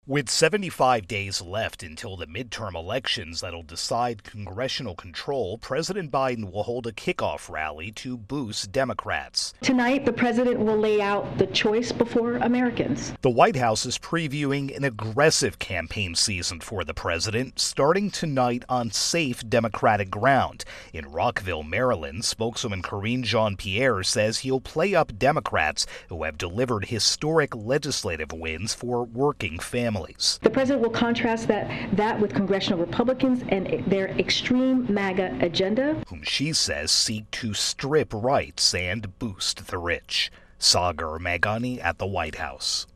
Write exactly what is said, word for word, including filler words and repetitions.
With seventy-five days left until the midterm elections that'll decide congressional control, President Biden will hold a kickoff rally to boost Democrats. Tonight, the president will lay out the choice before Americans. The White House is previewing an aggressive campaign season for the president, starting tonight on safe Democratic ground. In Rockville, Maryland, spokeswoman Karine Jean-Pierre says he'll play up Democrats who have delivered historic legislative wins for working families. The president will contrast that, that with congressional Republicans and their extreme MAGA agenda, whom she says seek to strip rights and boost the rich. Sagar Meghani at the White House.